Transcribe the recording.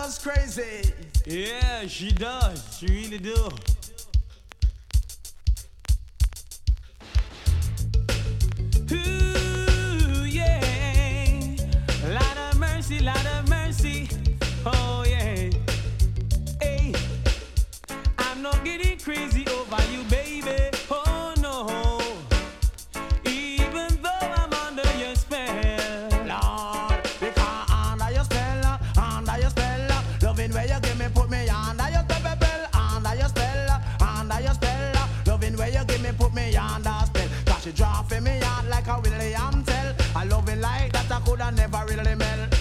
us crazy. Yeah, she does. She really do. Ooh, yeah. Lot of mercy, lot of mercy. Oh, yeah. Hey, I'm not getting crazy over you, baby. Oh, no. Even though I'm under your spell. Lord, because under your spell, loving where you give me, put me under your spell, under your spell, under your spell, loving where you give me, put me under spell. Cause she drop in me out like a William Tell. I love it like that I coulda never really melt.